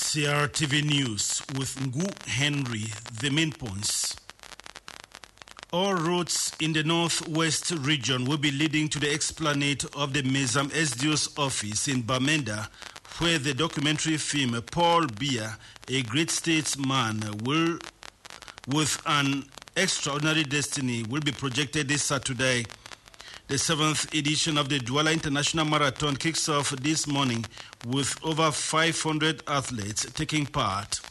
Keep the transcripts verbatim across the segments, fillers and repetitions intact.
C R T V News with Ngu Henry. The main points. All roads in the northwest region will be leading to the esplanade of the Mezam S D O's office in Bamenda, where the documentary film Paul Biya, a great statesman will, with an extraordinary destiny, will be projected this Saturday. The seventh edition of the Douala International Marathon kicks off this morning with over five hundred athletes taking part.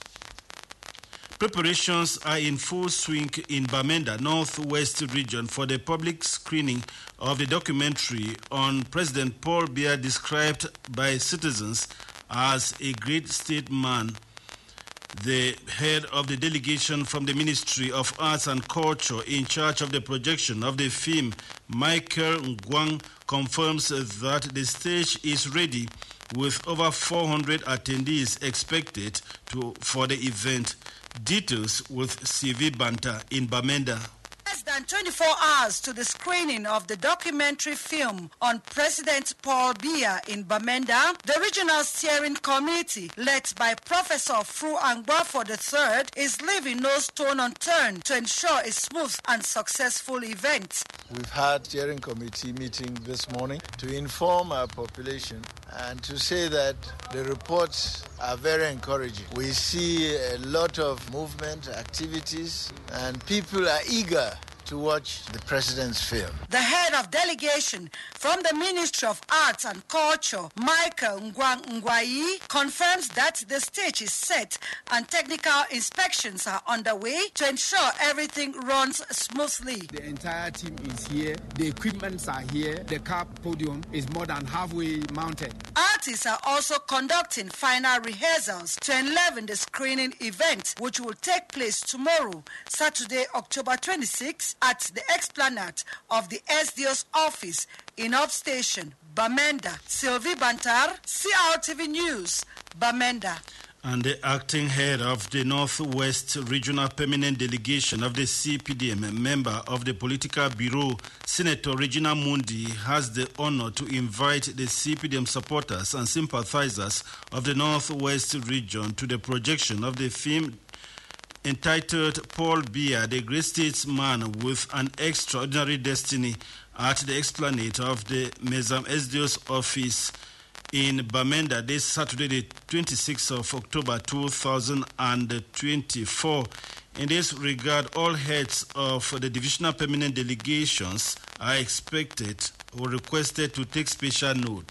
Preparations are in full swing in Bamenda, Northwest region, for the public screening of the documentary on President Paul Biya, described by citizens as a great statesman. The head of the delegation from the Ministry of Arts and Culture in charge of the projection of the film, Michael Ngwang, confirms that the stage is ready with over four hundred attendees expected to, for the event. Details with C V Banta in Bamenda. Less than twenty-four hours to the screening of the documentary film on President Paul Biya in Bamenda, the regional steering committee, led by Professor Fru Angbafo the third, is leaving no stone unturned to ensure a smooth and successful event. We've had steering committee meeting this morning to inform our population and to say that the reports are very encouraging. We see a lot of movement, activities, and people are eager to watch the president's film. The head of delegation from the Ministry of Arts and Culture, Michael Ngwang Ngwai, confirms that the stage is set and technical inspections are underway to ensure everything runs smoothly. The entire team is here, the equipments are here, the car podium is more than halfway mounted. Artists are also conducting final rehearsals to enliven the screening event, which will take place tomorrow, Saturday, October twenty-sixth, at the esplanade of the S D O's office in Upstation, Bamenda. Sylvie Bantar, C R T V News, Bamenda. And the acting head of the Northwest Regional Permanent Delegation of the C P D M, member of the Political Bureau, Senator Regina Mundi, has the honor to invite the C P D M supporters and sympathizers of the Northwest region to the projection of the film entitled Paul Biya, the great statesman with an extraordinary destiny, at the esplanade of the Mezam S D O's office in Bamenda this Saturday, the twenty-sixth of October two thousand twenty-four. In this regard, all heads of the divisional permanent delegations are expected or requested to take special note.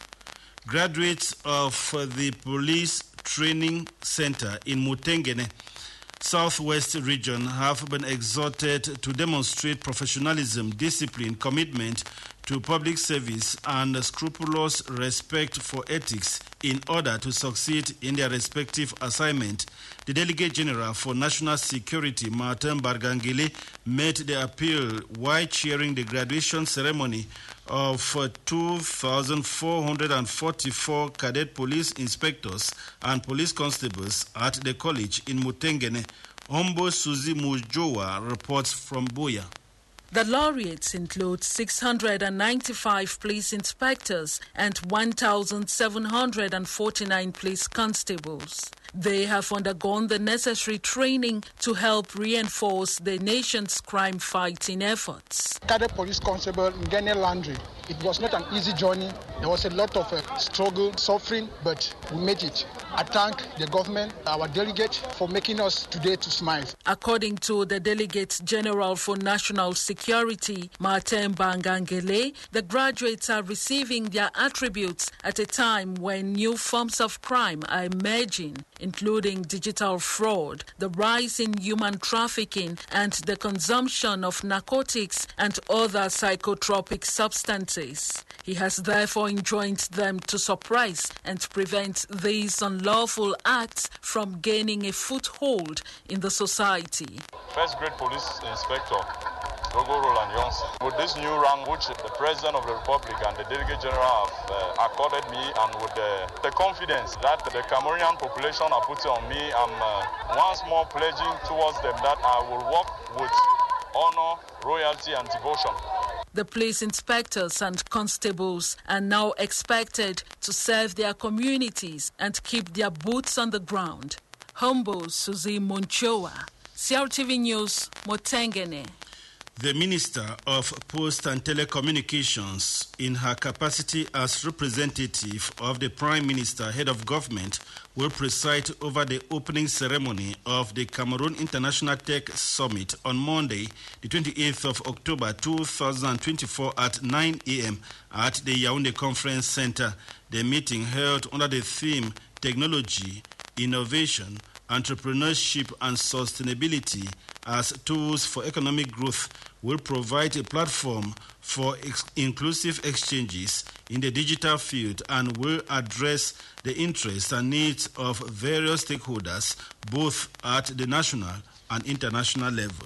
Graduates of the Police Training Center in Mutengene, Southwest region, have been exhorted to demonstrate professionalism, discipline, commitment to public service, and scrupulous respect for ethics in order to succeed in their respective assignment. The Delegate General for National Security, Martin Bargangele, made the appeal while chairing the graduation ceremony of two thousand four hundred forty-four cadet police inspectors and police constables at the college in Mutengene. Ombo Suzy Mujowa reports from Buya. The laureates include six hundred ninety-five police inspectors and one thousand seven hundred forty-nine police constables. They have undergone the necessary training to help reinforce the nation's crime-fighting efforts. Cadet Police Constable Ngene Landry. It was not an easy journey. There was a lot of uh, struggle, suffering, but we made it. I thank the government, our delegate, for making us today to smile. According to the Delegate General for National Security, Martin Bangangele, the graduates are receiving their attributes at a time when new forms of crime are emerging, including digital fraud, the rise in human trafficking, and the consumption of narcotics and other psychotropic substances. He has therefore enjoined them to suppress and prevent these unlawful acts from gaining a foothold in the society. First grade police inspector, Gogo Roland Johnson. With this new rank which the President of the Republic and the Delegate General have uh, accorded me, and with the, the confidence that the Cameroonian population are putting on me, I'm uh, once more pledging towards them that I will work with honor, royalty, and devotion. The police inspectors and constables are now expected to serve their communities and keep their boots on the ground. Humble Suzy Monchoa, C R T V News, Motengene. The Minister of Post and Telecommunications, in her capacity as representative of the Prime Minister, head of government, will preside over the opening ceremony of the Cameroon International Tech Summit on Monday, the twenty-eighth of October two thousand twenty-four at nine a m at the Yaoundé Conference Center. The meeting, held under the theme Technology, Innovation, Entrepreneurship and Sustainability as Tools for Economic Growth, will provide a platform for ex- inclusive exchanges in the digital field and will address the interests and needs of various stakeholders, both at the national and international level.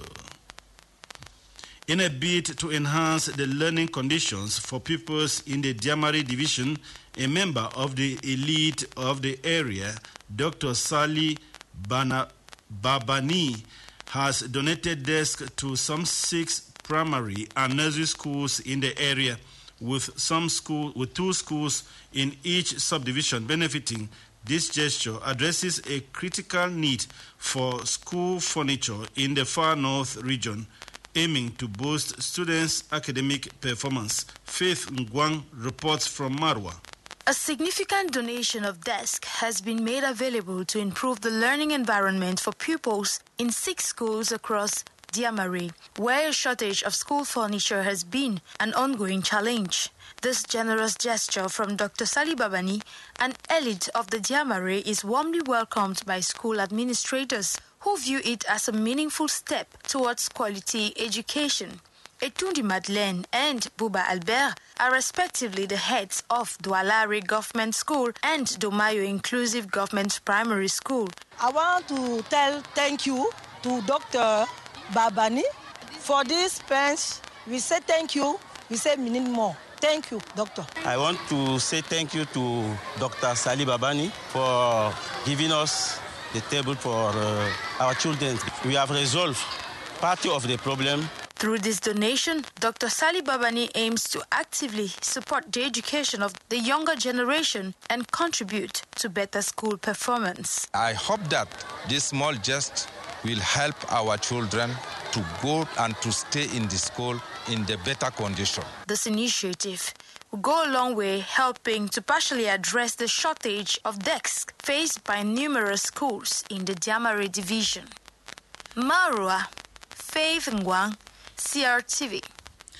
In a bid to enhance the learning conditions for pupils in the Diamari division, a member of the elite of the area, Doctor Sali Bana- Babani, has donated desks to some six primary and nursery schools in the area, with some school with two schools in each subdivision benefiting. This gesture addresses a critical need for school furniture in the far north region, aiming to boost students' academic performance. Faith Ngwang reports from Marwa. A significant donation of desks has been made available to improve the learning environment for pupils in six schools across Diamari, where a shortage of school furniture has been an ongoing challenge. This generous gesture from Doctor Sali Babani, an elite of the Diamari, is warmly welcomed by school administrators, who view it as a meaningful step towards quality education. Etundi Madeleine and Buba Albert are respectively the heads of Doualari Government School and Domayo Inclusive Government Primary School. I want to tell thank you to Doctor Babani for this pens. We say thank you. We say we need more. Thank you, Doctor. I want to say thank you to Doctor Sali Babani for giving us the table for uh, our children. We have resolved part of the problem. Through this donation, Doctor Sali Babani aims to actively support the education of the younger generation and contribute to better school performance. I hope that this small gesture will help our children to go and to stay in the school in the better condition. This initiative will go a long way helping to partially address the shortage of desks faced by numerous schools in the Diamari division. Marwa, Faith Ngwang, C R T V.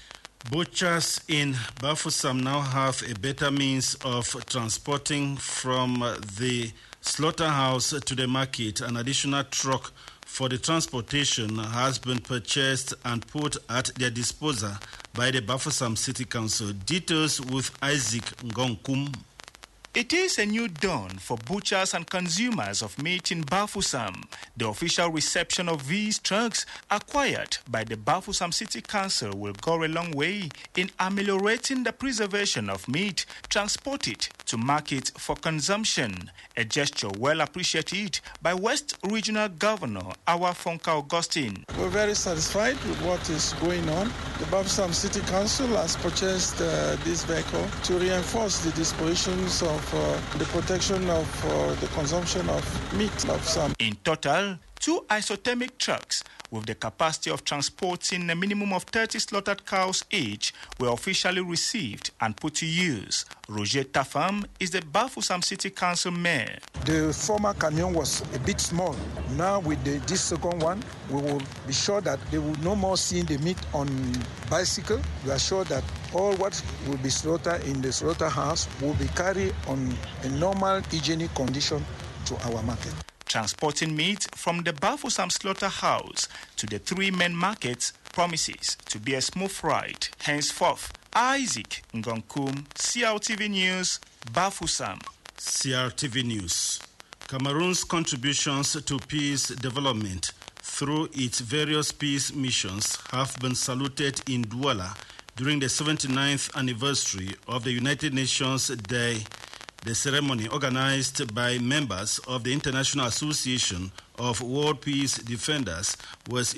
Butchers in Bafoussam now have a better means of transporting from the slaughterhouse to the market. An additional truck for the transportation has been purchased and put at their disposal by the Bafoussam City Council. Details with Isaac Ngonkum. It is a new dawn for butchers and consumers of meat in Bafoussam. The official reception of these trucks acquired by the Bafoussam City Council will go a long way in ameliorating the preservation of meat transported to market for consumption, a gesture well appreciated by West Regional Governor Awa Fonka Augustine. We're very satisfied with what is going on. The Bafoussam City Council has purchased uh, this vehicle to reinforce the dispositions of Uh, the protection of uh, the consumption of meat of some. In total, two isothermic trucks with the capacity of transporting a minimum of thirty slaughtered cows each were officially received and put to use. Roger Tafam is the Bafoussam City Council mayor. The former camion was a bit small. Now with the, this second one, we will be sure that they will no more see the meat on bicycle. We are sure that all what will be slaughtered in the slaughterhouse will be carried on a normal hygienic condition to our market. Transporting meat from the Bafoussam slaughterhouse to the three main markets promises to be a smooth ride. Henceforth, Isaac Ngonkum, C R T V News, Bafoussam. C R T V News. Cameroon's contributions to peace development through its various peace missions have been saluted in Douala during the seventy-ninth anniversary of the United Nations Day. The ceremony, organized by members of the International Association of World Peace Defenders, was in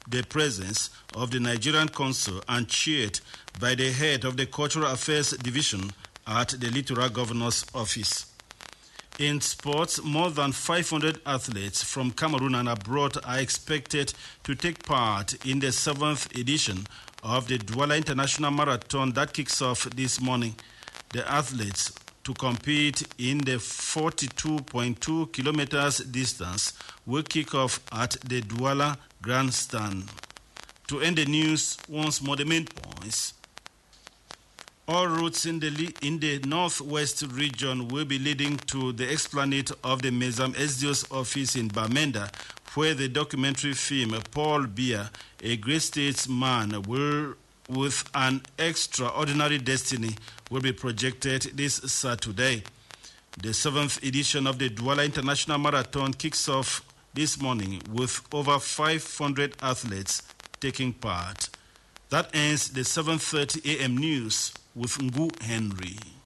the presence of the Nigerian consul and chaired by the head of the Cultural Affairs Division at the Littoral Governor's Office. In sports, more than five hundred athletes from Cameroon and abroad are expected to take part in the seventh edition of the Douala International Marathon that kicks off this morning. The athletes to compete in the forty-two point two kilometers distance will kick off at the Douala Grandstand. To end the news, once more the main points. All routes in the, in the northwest region will be leading to the esplanade of the Mezam S D O's office in Bamenda, where the documentary film Paul Biya, a great statesman will, with an extraordinary destiny, will be projected this Saturday. The seventh edition of the Douala International Marathon kicks off this morning with over five hundred athletes taking part. That ends the seven thirty a m news with Ngu Henry.